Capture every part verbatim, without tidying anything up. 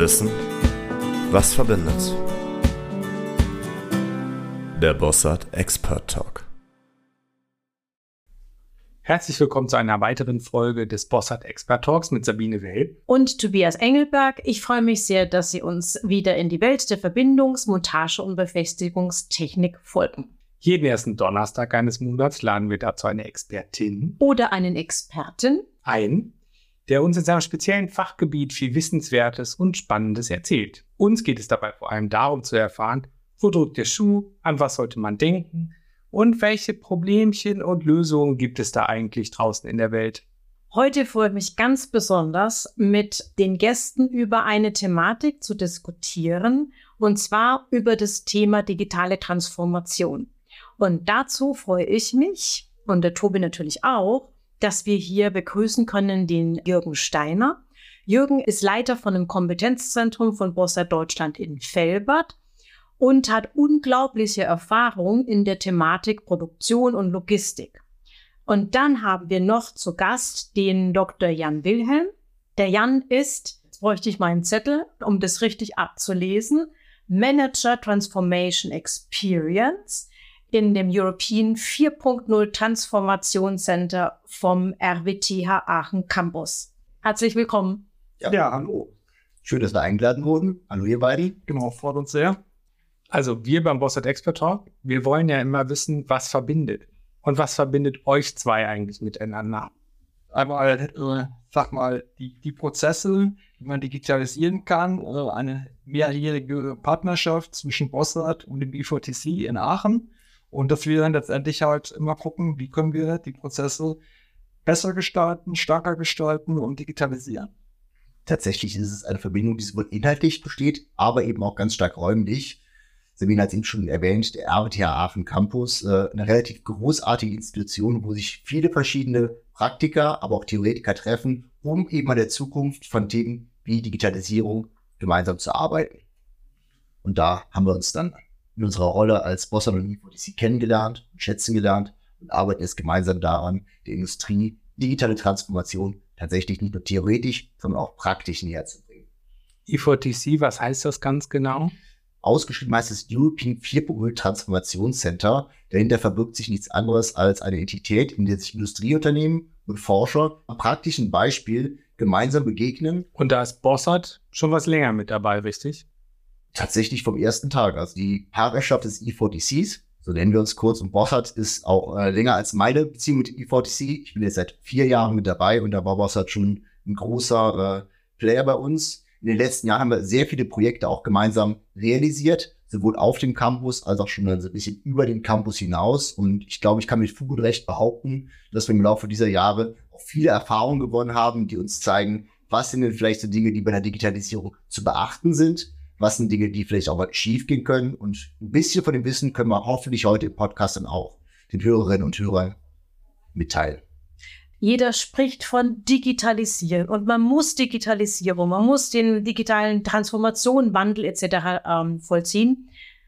Wissen, was verbindet? Der Bossard Expert Talk. Herzlich willkommen zu einer weiteren Folge des Bossard Expert Talks mit Sabine Well und Tobias Engelberg. Ich freue mich sehr, dass Sie uns wieder in die Welt der Verbindungs-, Montage- und Befestigungstechnik folgen. Jeden ersten Donnerstag eines Monats laden wir dazu eine Expertin oder einen Experten ein, der uns in seinem speziellen Fachgebiet viel Wissenswertes und Spannendes erzählt. Uns geht es dabei vor allem darum zu erfahren, wo drückt der Schuh, an was sollte man denken und welche Problemchen und Lösungen gibt es da eigentlich draußen in der Welt. Heute freue ich mich ganz besonders, mit den Gästen über eine Thematik zu diskutieren, und zwar über das Thema digitale Transformation. Und dazu freue ich mich, und der Tobi natürlich auch, dass wir hier begrüßen können den Jürgen Steiner. Jürgen ist Leiter von einem Kompetenzzentrum von Bossard Deutschland in Velbert und hat unglaubliche Erfahrung in der Thematik Produktion und Logistik. Und dann haben wir noch zu Gast den Doktor Jan Wilhelm. Der Jan ist, jetzt bräuchte ich meinen Zettel, um das richtig abzulesen, Manager Transformation Experience in dem European vier Punkt null Transformation Center vom R W T H Aachen Campus. Herzlich willkommen. Ja, ja, hallo. Schön, dass wir eingeladen wurden. Hallo ihr beiden. Genau, freut uns sehr. Also wir beim Bossard Expert Talk, wir wollen ja immer wissen, was verbindet. Und was verbindet euch zwei eigentlich miteinander? Einmal, äh, sag mal, die, die Prozesse, die man digitalisieren kann, äh, eine mehrjährige Partnerschaft zwischen Bossard und dem I V T C in Aachen. Und dass wir dann letztendlich halt immer gucken, wie können wir die Prozesse besser gestalten, stärker gestalten und digitalisieren. Tatsächlich ist es eine Verbindung, die sowohl inhaltlich besteht, aber eben auch ganz stark räumlich. Sabine hat es eben schon erwähnt, der R W T H Aachen Campus, äh, eine relativ großartige Institution, wo sich viele verschiedene Praktiker, aber auch Theoretiker treffen, um eben an der Zukunft von Themen wie Digitalisierung gemeinsam zu arbeiten. Und da haben wir uns dann in unserer Rolle als Bossard und I V T C kennengelernt und schätzen gelernt und arbeiten jetzt gemeinsam daran, der Industrie digitale Transformation tatsächlich nicht nur theoretisch, sondern auch praktisch näher zu bringen. I V T C, was heißt das ganz genau? Ausgeschrieben heißt es European vier Punkt null Transformation Center. Dahinter verbirgt sich nichts anderes als eine Entität, in der sich Industrieunternehmen und Forscher am praktischen Beispiel gemeinsam begegnen. Und da ist Bossard schon was länger mit dabei, richtig? Tatsächlich vom ersten Tag. Also die Partnerschaft des I V T Cs, so nennen wir uns kurz, und Bossard ist auch äh, länger als meine Beziehung mit dem I V T C. Ich bin jetzt seit vier Jahren mit dabei und da war Bossard schon ein großer äh, Player bei uns. In den letzten Jahren haben wir sehr viele Projekte auch gemeinsam realisiert, sowohl auf dem Campus als auch schon ein bisschen über den Campus hinaus. Und ich glaube, ich kann mit Fug und Recht behaupten, dass wir im Laufe dieser Jahre auch viele Erfahrungen gewonnen haben, die uns zeigen, was sind denn vielleicht so Dinge, die bei der Digitalisierung zu beachten sind. Was sind Dinge, die vielleicht auch mal schief gehen können? Und ein bisschen von dem Wissen können wir hoffentlich heute im Podcast dann auch den Hörerinnen und Hörern mitteilen. Jeder spricht von Digitalisieren und man muss Digitalisierung, man muss den digitalen Transformation, Wandel et cetera ähm, vollziehen.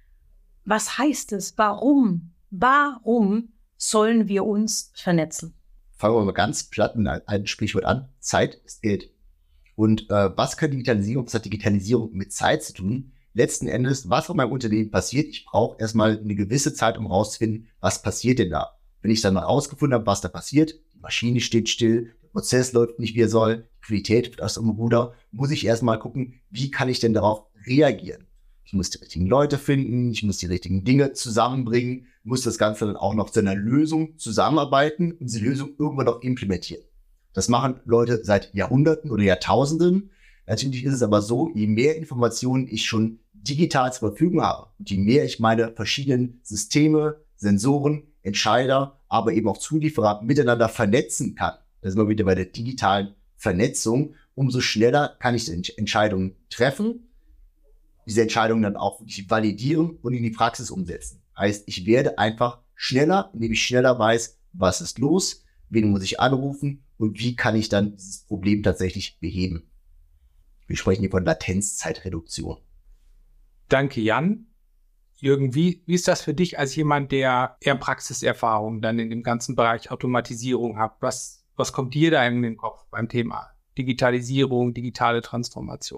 Was heißt es? Warum? Warum sollen wir uns vernetzen? Fangen wir mal ganz platt mit einem Sprichwort an. Zeit ist Geld. Und äh, was kann Digitalisierung, was hat Digitalisierung mit Zeit zu tun? Letzten Endes, was in meinem Unternehmen passiert, ich brauche erstmal eine gewisse Zeit, um rauszufinden, was passiert denn da. Wenn ich dann mal rausgefunden habe, was da passiert, die Maschine steht still, der Prozess läuft nicht, wie er soll, die Qualität wird aus dem Ruder, muss ich erstmal gucken, wie kann ich denn darauf reagieren? Ich muss die richtigen Leute finden, ich muss die richtigen Dinge zusammenbringen, muss das Ganze dann auch noch zu einer Lösung zusammenarbeiten und diese Lösung irgendwann auch implementieren. Das machen Leute seit Jahrhunderten oder Jahrtausenden. Natürlich ist es aber so, je mehr Informationen ich schon digital zur Verfügung habe, und je mehr ich meine verschiedenen Systeme, Sensoren, Entscheider, aber eben auch Zulieferer miteinander vernetzen kann, da sind wir wieder bei der digitalen Vernetzung, umso schneller kann ich Entscheidungen treffen, diese Entscheidungen dann auch validieren und in die Praxis umsetzen. Heißt, ich werde einfach schneller, indem ich schneller weiß, was ist los, wen muss ich anrufen und wie kann ich dann dieses Problem tatsächlich beheben. Wir sprechen hier von Latenzzeitreduktion. Danke, Jan. Jürgen, wie, wie ist das für dich als jemand, der eher Praxiserfahrung dann in dem ganzen Bereich Automatisierung hat? Was, was kommt dir da in den Kopf beim Thema Digitalisierung, digitale Transformation?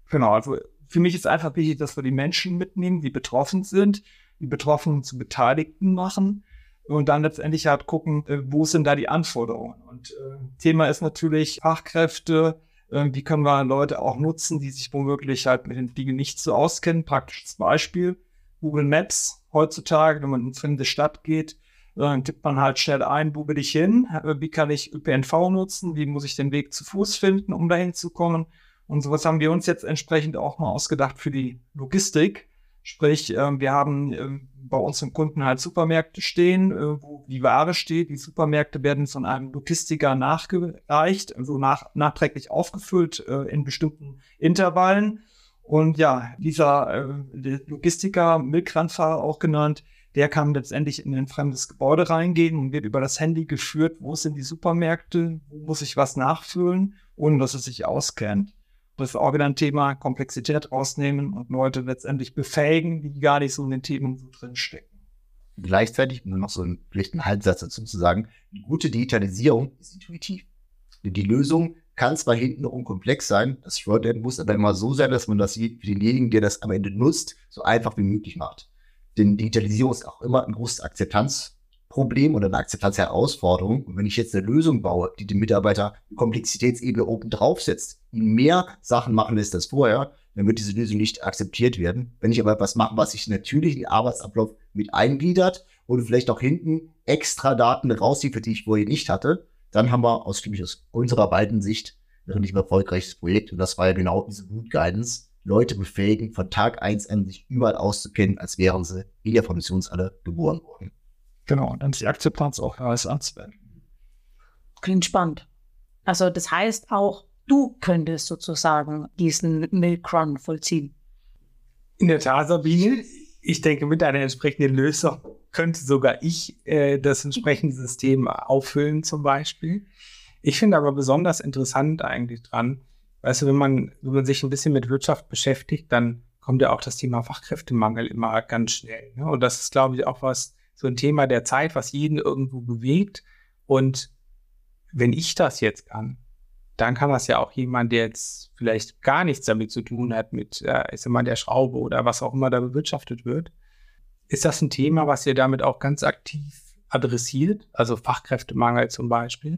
Genau, also für mich ist einfach wichtig, dass wir die Menschen mitnehmen, die betroffen sind, die Betroffenen zu Beteiligten machen und dann letztendlich halt gucken, wo sind da die Anforderungen. Und äh, Thema ist natürlich Fachkräfte, äh, wie können wir Leute auch nutzen, die sich womöglich halt mit den Dingen nicht so auskennen. Praktisches Beispiel, Google Maps heutzutage, wenn man in eine fremde Stadt geht, dann tippt man halt schnell ein, wo will ich hin, wie kann ich Ö P N V nutzen, wie muss ich den Weg zu Fuß finden, um dahin zu kommen. Und sowas haben wir uns jetzt entsprechend auch mal ausgedacht für die Logistik. Sprich, wir haben bei unseren Kunden halt Supermärkte stehen, wo die Ware steht. Die Supermärkte werden von einem Logistiker nachgereicht, also nach, nachträglich aufgefüllt in bestimmten Intervallen. Und ja, dieser Logistiker, Milchkranfahrer auch genannt, der kann letztendlich in ein fremdes Gebäude reingehen und wird über das Handy geführt, wo sind die Supermärkte, wo muss ich was nachfüllen, ohne dass er sich auskennt. Das ist auch wieder ein Thema, Komplexität rausnehmen und Leute letztendlich befähigen, die gar nicht so in den Themen so drinstecken. Gleichzeitig, um noch so einen, vielleicht einen Halbsatz dazu zu sagen, eine gute Digitalisierung ist intuitiv. Die Lösung kann zwar hintenrum komplex sein, das Frontend muss aber immer so sein, dass man das für denjenigen, der das am Ende nutzt, so einfach wie möglich macht. Denn Digitalisierung ist auch immer ein großes Akzeptanzproblem oder eine Akzeptanzherausforderung. Und wenn ich jetzt eine Lösung baue, die dem Mitarbeiter eine Komplexitätsebene oben drauf setzt, ihn mehr Sachen machen lässt als vorher, dann wird diese Lösung nicht akzeptiert werden. Wenn ich aber etwas mache, was sich natürlich in den Arbeitsablauf mit eingliedert und vielleicht auch hinten extra Daten rausliefert, die ich vorher nicht hatte, dann haben wir aus, aus unserer beiden Sicht ein relativ erfolgreiches Projekt. Und das war ja genau diese Root Guidance. Leute befähigen, von Tag eins an sich überall auszukennen, als wären sie in der Funktionshalle geboren worden. Genau, und dann ist die Akzeptanz auch alles anzuwenden. Klingt spannend. Also das heißt auch, du könntest sozusagen diesen Milkrun vollziehen. In der Tat, Sabine, ich denke, mit einer entsprechenden Lösung könnte sogar ich äh, das entsprechende System auffüllen zum Beispiel. Ich finde aber besonders interessant eigentlich dran, weißt du, wenn man, wenn man sich ein bisschen mit Wirtschaft beschäftigt, dann kommt ja auch das Thema Fachkräftemangel immer ganz schnell. Ne? Und das ist, glaube ich, auch was, so ein Thema der Zeit, was jeden irgendwo bewegt. Und wenn ich das jetzt kann, dann kann das ja auch jemand, der jetzt vielleicht gar nichts damit zu tun hat, mit, äh, ich sag mal, der Schraube oder was auch immer da bewirtschaftet wird. Ist das ein Thema, was ihr damit auch ganz aktiv adressiert? Also Fachkräftemangel zum Beispiel?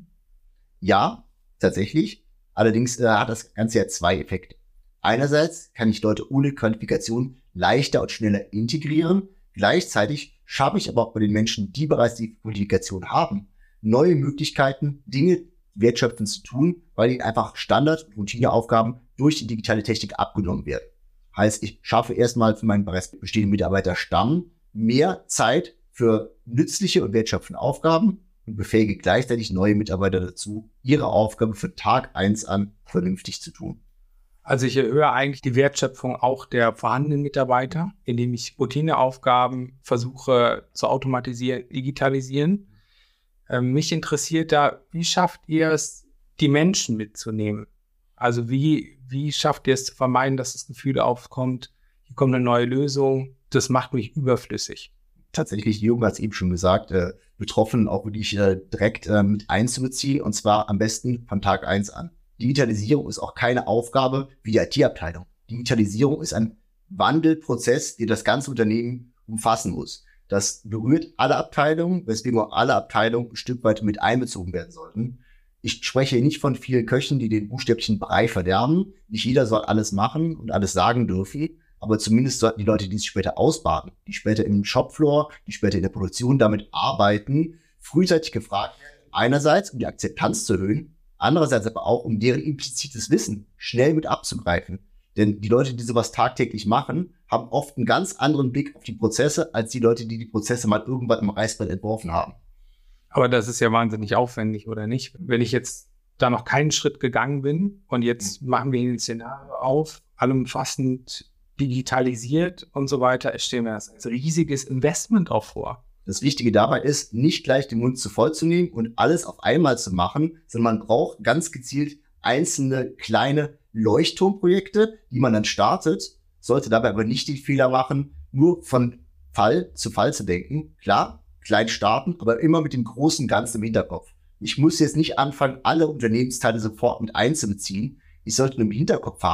Ja, tatsächlich. Allerdings äh, hat das Ganze ja zwei Effekte. Einerseits kann ich Leute ohne Qualifikation leichter und schneller integrieren. Gleichzeitig schaffe ich aber auch bei den Menschen, die bereits die Qualifikation haben, neue Möglichkeiten, Dinge wertschöpfend zu tun, weil ihnen einfach Standard- und Routineaufgaben durch die digitale Technik abgenommen werden. Heißt, ich schaffe erstmal für meinen bereits bestehenden Mitarbeiterstamm mehr Zeit für nützliche und wertschöpfende Aufgaben und befähige gleichzeitig neue Mitarbeiter dazu, ihre Aufgabe für Tag eins an vernünftig zu tun. Also ich erhöhe eigentlich die Wertschöpfung auch der vorhandenen Mitarbeiter, indem ich Routineaufgaben versuche zu automatisieren, digitalisieren. Ähm, mich interessiert da, wie schafft ihr es, die Menschen mitzunehmen? Also wie, wie schafft ihr es zu vermeiden, dass das Gefühl aufkommt, hier kommt eine neue Lösung, das macht mich überflüssig? Tatsächlich, Jürgen hat es eben schon gesagt, äh, Betroffenen auch wirklich äh, direkt äh, mit einzubeziehen, und zwar am besten von Tag eins an. Digitalisierung ist auch keine Aufgabe wie die I T-Abteilung. Digitalisierung ist ein Wandelprozess, der das ganze Unternehmen umfassen muss. Das berührt alle Abteilungen, weswegen auch alle Abteilungen ein Stück weit mit einbezogen werden sollten. Ich spreche nicht von vielen Köchen, die den buchstäblichen Brei verderben. Nicht jeder soll alles machen und alles sagen dürfen. Aber zumindest sollten die Leute, die sich später ausbaden, die später im Shopfloor, die später in der Produktion damit arbeiten, frühzeitig gefragt werden. Einerseits, um die Akzeptanz zu erhöhen, andererseits aber auch, um deren implizites Wissen schnell mit abzugreifen. Denn die Leute, die sowas tagtäglich machen, haben oft einen ganz anderen Blick auf die Prozesse, als die Leute, die die Prozesse mal irgendwann im Reißbrett entworfen haben. Aber das ist ja wahnsinnig aufwendig, oder nicht? Wenn ich jetzt da noch keinen Schritt gegangen bin und jetzt machen wir ein Szenario auf, allumfassend digitalisiert und so weiter, ich stelle mir das als riesiges Investment auch vor. Das Wichtige dabei ist, nicht gleich den Mund zu voll zu nehmen und alles auf einmal zu machen, sondern man braucht ganz gezielt einzelne kleine Leuchtturmprojekte, die man dann startet, sollte dabei aber nicht den Fehler machen, nur von Fall zu Fall zu denken. Klar, klein starten, aber immer mit dem großen Ganzen im Hinterkopf. Ich muss jetzt nicht anfangen, alle Unternehmensteile sofort mit einzubeziehen. Ich sollte nur im Hinterkopf haben,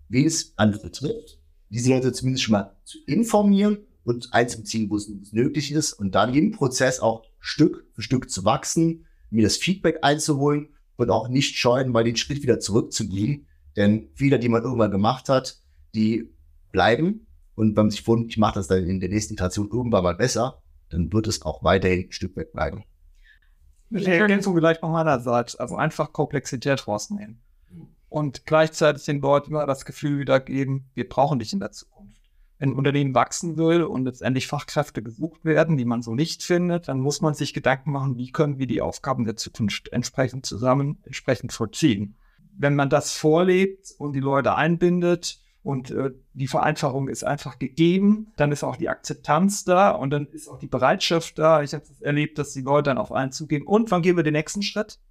wen es andere betrifft, diese Leute zumindest schon mal zu informieren und einzubeziehen, wo es nötig ist und dann im Prozess auch Stück für Stück zu wachsen, mir das Feedback einzuholen und auch nicht scheuen, mal den Schritt wieder zurückzugehen. Denn Fehler, die man irgendwann gemacht hat, die bleiben. Und wenn man sich vornimmt, ich mache das dann in der nächsten Iteration irgendwann mal besser, dann wird es auch weiterhin ein Stück weit bleiben. Die Ergänzung vielleicht noch meinerseits, also einfach Komplexität rausnehmen. Und gleichzeitig den Leuten immer das Gefühl wieder geben, wir brauchen dich in der Zukunft. Wenn ein Unternehmen wachsen will und letztendlich Fachkräfte gesucht werden, die man so nicht findet, dann muss man sich Gedanken machen, wie können wir die Aufgaben der Zukunft entsprechend zusammen, entsprechend vollziehen. Wenn man das vorlebt und die Leute einbindet und äh, die Vereinfachung ist einfach gegeben, dann ist auch die Akzeptanz da und dann ist auch die Bereitschaft da. Ich habe erlebt, dass die Leute dann auf einen zugehen. Und wann gehen wir den nächsten Schritt?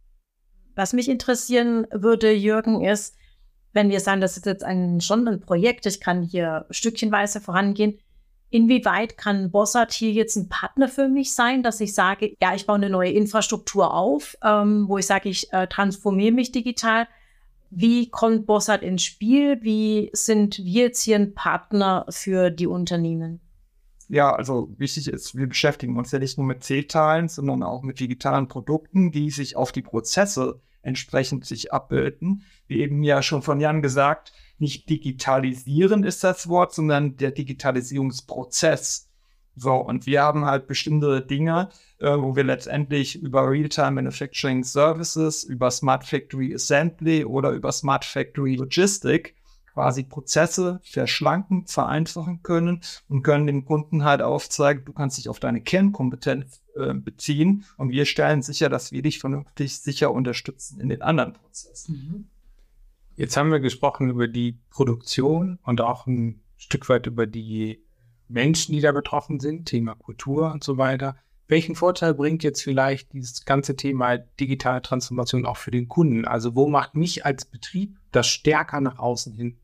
Was mich interessieren würde, Jürgen, ist, wenn wir sagen, das ist jetzt ein, schon ein Projekt, ich kann hier stückchenweise vorangehen, inwieweit kann Bossard hier jetzt ein Partner für mich sein, dass ich sage, ja, ich baue eine neue Infrastruktur auf, ähm, wo ich sage, ich äh, transformiere mich digital. Wie kommt Bossard ins Spiel? Wie sind wir jetzt hier ein Partner für die Unternehmen? Ja, also wichtig ist, wir beschäftigen uns ja nicht nur mit Zählteilen, sondern auch mit digitalen Produkten, die sich auf die Prozesse entsprechend sich abbilden. Wie eben ja schon von Jan gesagt, nicht digitalisieren ist das Wort, sondern der Digitalisierungsprozess. So, und wir haben halt bestimmte Dinge, äh, wo wir letztendlich über Real-Time Manufacturing Services, über Smart Factory Assembly oder über Smart Factory Logistik quasi Prozesse verschlanken, vereinfachen können und können dem Kunden halt aufzeigen, du kannst dich auf deine Kernkompetenz äh, beziehen und wir stellen sicher, dass wir dich vernünftig sicher unterstützen in den anderen Prozessen. Jetzt haben wir gesprochen über die Produktion und auch ein Stück weit über die Menschen, die da betroffen sind, Thema Kultur und so weiter. Welchen Vorteil bringt jetzt vielleicht dieses ganze Thema digitale Transformation auch für den Kunden? Also wo macht mich als Betrieb das stärker nach außen hin?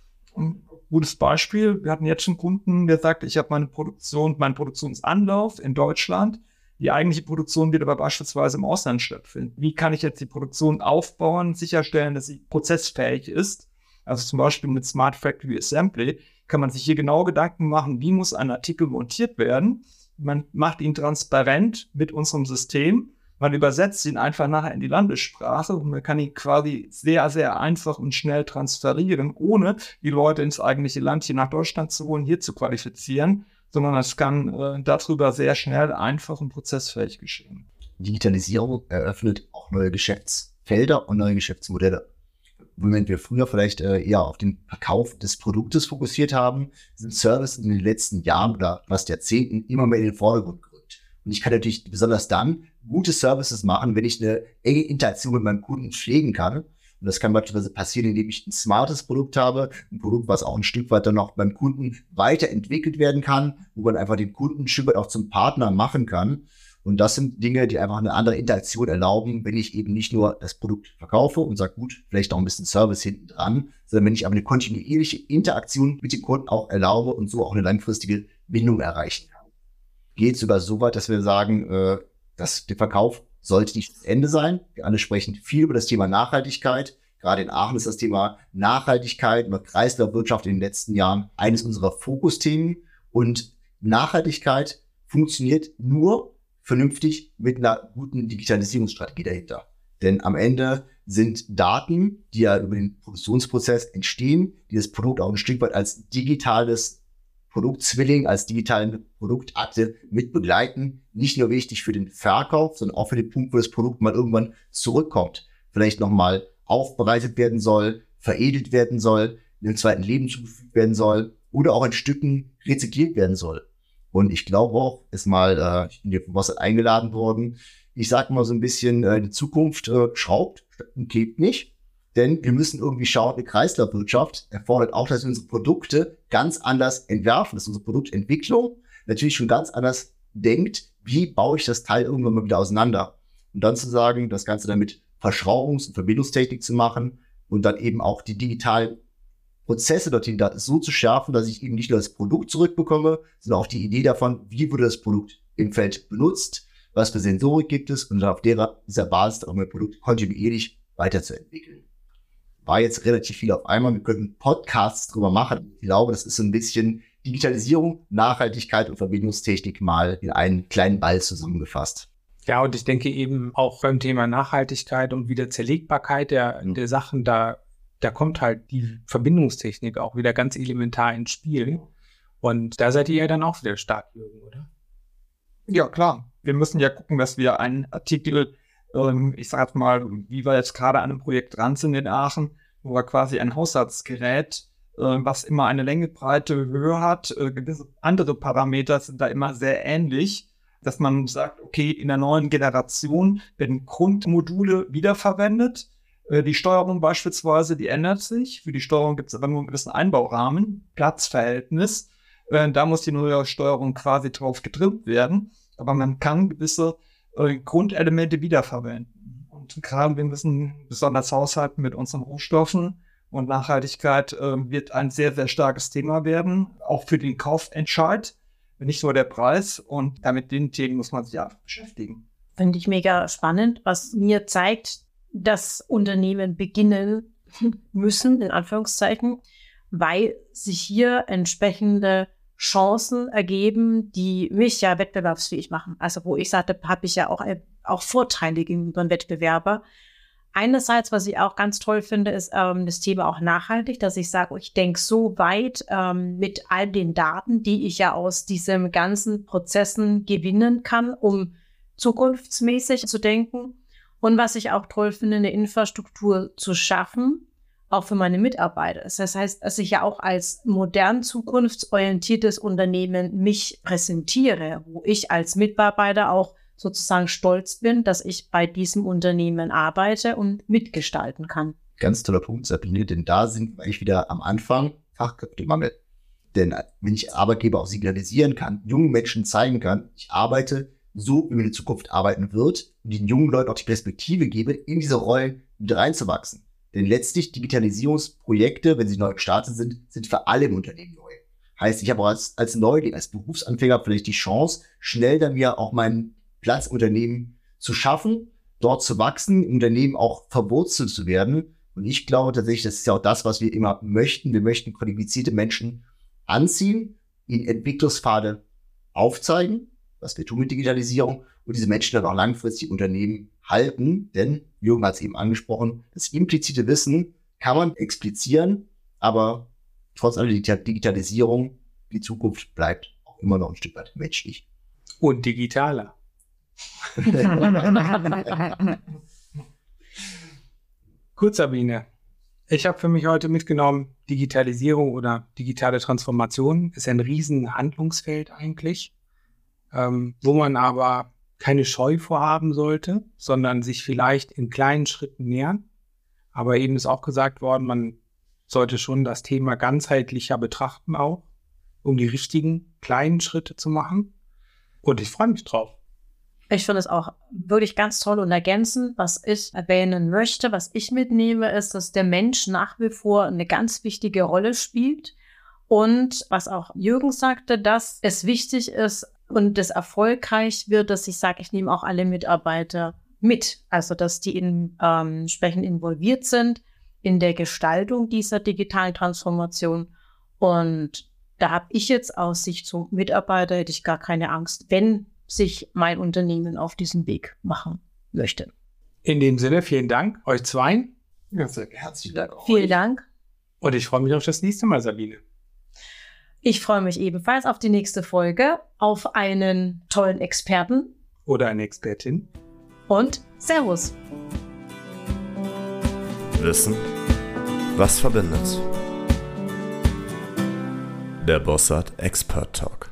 Ein gutes Beispiel, wir hatten jetzt schon einen Kunden, der sagt, ich habe meine Produktion, meinen Produktionsanlauf in Deutschland. Die eigentliche Produktion wird aber beispielsweise im Ausland stattfinden. Wie kann ich jetzt die Produktion aufbauen, sicherstellen, dass sie prozessfähig ist? Also zum Beispiel mit Smart Factory Assembly kann man sich hier genau Gedanken machen, wie muss ein Artikel montiert werden. Man macht ihn transparent mit unserem System. Man übersetzt ihn einfach nachher in die Landessprache und man kann ihn quasi sehr, sehr einfach und schnell transferieren, ohne die Leute ins eigentliche Land hier nach Deutschland zu holen, hier zu qualifizieren, sondern es kann äh, darüber sehr schnell, einfach und prozessfähig geschehen. Digitalisierung eröffnet auch neue Geschäftsfelder und neue Geschäftsmodelle. Während wir früher vielleicht äh, eher auf den Verkauf des Produktes fokussiert haben, sind Services in den letzten Jahren oder fast Jahrzehnten immer mehr in den Vordergrund gerückt. Und ich kann natürlich besonders dann gute Services machen, wenn ich eine enge Interaktion mit meinem Kunden pflegen kann. Und das kann beispielsweise passieren, indem ich ein smartes Produkt habe, ein Produkt, was auch ein Stück weit dann noch beim Kunden weiterentwickelt werden kann, wo man einfach den Kunden ein Stück weit auch zum Partner machen kann. Und das sind Dinge, die einfach eine andere Interaktion erlauben, wenn ich eben nicht nur das Produkt verkaufe und sage, gut, vielleicht noch ein bisschen Service hinten dran, sondern wenn ich aber eine kontinuierliche Interaktion mit dem Kunden auch erlaube und so auch eine langfristige Bindung erreichen kann. Geht es sogar so weit, dass wir sagen, äh, dass der Verkauf sollte nicht das Ende sein. Wir alle sprechen viel über das Thema Nachhaltigkeit. Gerade in Aachen ist das Thema Nachhaltigkeit und Kreislaufwirtschaft in den letzten Jahren eines unserer Fokusthemen. Und Nachhaltigkeit funktioniert nur vernünftig mit einer guten Digitalisierungsstrategie dahinter. Denn am Ende sind Daten, die ja über den Produktionsprozess entstehen, die das Produkt auch ein Stück weit als digitales Produktzwilling, als digitale Produktakte mit begleiten, nicht nur wichtig für den Verkauf, sondern auch für den Punkt, wo das Produkt mal irgendwann zurückkommt, vielleicht nochmal aufbereitet werden soll, veredelt werden soll, einem zweiten Leben zugefügt werden soll oder auch in Stücken rezykliert werden soll. Und ich glaube auch, ist mal, äh, ich bin hier von Bossard eingeladen worden, ich sage mal so ein bisschen, äh, die Zukunft äh, schraubt und klebt nicht. Denn wir müssen irgendwie schauen, eine Kreislaufwirtschaft erfordert auch, dass wir unsere Produkte ganz anders entwerfen, dass unsere Produktentwicklung natürlich schon ganz anders denkt, wie baue ich das Teil irgendwann mal wieder auseinander. Und dann zu sagen, das Ganze dann mit Verschraubungs- und Verbindungstechnik zu machen und dann eben auch die digitalen Prozesse dorthin da so zu schärfen, dass ich eben nicht nur das Produkt zurückbekomme, sondern auch die Idee davon, wie wurde das Produkt im Feld benutzt, was für Sensorik gibt es und dann auf der, dieser Basis auch mein Produkt kontinuierlich weiterzuentwickeln. war jetzt relativ viel auf einmal. Wir könnten Podcasts drüber machen. Ich glaube, das ist so ein bisschen Digitalisierung, Nachhaltigkeit und Verbindungstechnik mal in einen kleinen Ball zusammengefasst. Ja, und ich denke eben auch beim Thema Nachhaltigkeit und wieder Zerlegbarkeit der, mhm. der Sachen, da, da kommt halt die Verbindungstechnik auch wieder ganz elementar ins Spiel. Und da seid ihr ja dann auch wieder stark, Jürgen, oder? Ja, klar. Wir müssen ja gucken, dass wir einen Artikel, ähm, ich sag mal, wie wir jetzt gerade an einem Projekt dran sind in Aachen, wo wir quasi ein Haushaltsgerät, äh, was immer eine Länge, Breite, Höhe hat, äh, gewisse andere Parameter sind da immer sehr ähnlich, dass man sagt, okay, in der neuen Generation werden Grundmodule wiederverwendet. Äh, die Steuerung beispielsweise, die ändert sich. Für die Steuerung gibt es aber nur einen gewissen Einbaurahmen, Platzverhältnis. Äh, da muss die neue Steuerung quasi drauf getrimmt werden. Aber man kann gewisse äh, Grundelemente wiederverwenden. Und gerade wir müssen besonders haushalten mit unseren Rohstoffen. Und Nachhaltigkeit äh, wird ein sehr, sehr starkes Thema werden, auch für den Kaufentscheid. Nicht nur der Preis, und damit den Themen muss man sich ja beschäftigen. Finde ich mega spannend, was mir zeigt, dass Unternehmen beginnen müssen, in Anführungszeichen, weil sich hier entsprechende Chancen ergeben, die mich ja wettbewerbsfähig machen. Also wo ich sagte, habe ich ja auch, auch Vorteile gegenüber einem Wettbewerber. Einerseits, was ich auch ganz toll finde, ist ähm, das Thema auch nachhaltig, dass ich sage, ich denke so weit ähm, mit all den Daten, die ich ja aus diesen ganzen Prozessen gewinnen kann, um zukunftsmäßig zu denken. Und was ich auch toll finde, eine Infrastruktur zu schaffen, auch für meine Mitarbeiter. Das heißt, dass ich ja auch als modern zukunftsorientiertes Unternehmen mich präsentiere, wo ich als Mitarbeiter auch sozusagen stolz bin, dass ich bei diesem Unternehmen arbeite und mitgestalten kann. Ganz toller Punkt, Sabine, denn da sind wir eigentlich wieder am Anfang Fachkräftemangel. Denn wenn ich Arbeitgeber auch signalisieren kann, jungen Menschen zeigen kann, ich arbeite so, wie man in Zukunft arbeiten wird, und den jungen Leuten auch die Perspektive gebe, in diese Rollen mit reinzuwachsen. Denn letztlich Digitalisierungsprojekte, wenn sie neu gestartet sind, sind für alle im Unternehmen neu. Heißt, ich habe auch als, als Neuling, als Berufsanfänger vielleicht die Chance, schnell dann mir auch meinen Platz im Unternehmen zu schaffen, dort zu wachsen, im Unternehmen auch verwurzelt zu werden. Und ich glaube tatsächlich, das ist ja auch das, was wir immer möchten. Wir möchten qualifizierte Menschen anziehen, ihnen Entwicklungspfade aufzeigen, was wir tun mit Digitalisierung, und diese Menschen dann auch langfristig im Unternehmen halten. Denn, Jürgen hat es eben angesprochen, das implizite Wissen kann man explizieren, aber trotz aller Digitalisierung, die Zukunft bleibt auch immer noch ein Stück weit menschlich. Und digitaler. Gut, Sabine. Ich habe für mich heute mitgenommen, Digitalisierung oder digitale Transformation ist ein riesen Handlungsfeld eigentlich, ähm, wo man aber keine Scheu vorhaben sollte, sondern sich vielleicht in kleinen Schritten nähern. Aber eben ist auch gesagt worden, man sollte schon das Thema ganzheitlicher betrachten auch, um die richtigen kleinen Schritte zu machen. Und ich freue mich drauf. Ich finde es auch wirklich ganz toll und ergänzend. Was ich erwähnen möchte, was ich mitnehme, ist, dass der Mensch nach wie vor eine ganz wichtige Rolle spielt. Und was auch Jürgen sagte, dass es wichtig ist und es erfolgreich wird, dass ich sage, ich nehme auch alle Mitarbeiter mit. Also, dass die in, ähm, entsprechend involviert sind in der Gestaltung dieser digitalen Transformation. Und da habe ich jetzt aus Sicht zum Mitarbeiter, hätte ich gar keine Angst, wenn sich mein Unternehmen auf diesen Weg machen möchte. In dem Sinne, vielen Dank euch zweien. Ja, sehr herzlichen Dank. Vielen Dank. Und ich freue mich auf das nächste Mal, Sabine. Ich freue mich ebenfalls auf die nächste Folge, auf einen tollen Experten. Oder eine Expertin. Und Servus. Wissen, was verbindet? Der Bossart Expert Talk.